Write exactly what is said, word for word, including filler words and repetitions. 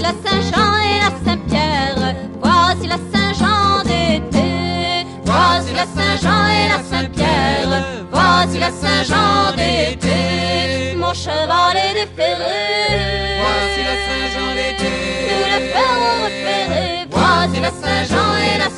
la Saint-Jean et la Saint-Pierre, voici la Saint-Jean d'été. Voici la Saint-Jean et la Saint-Pierre, voici la Saint-Jean d'été. Mon cheval est déferré, voici la Saint-Jean d'été. nous le ferons repérer. Voici la Saint-Jean et la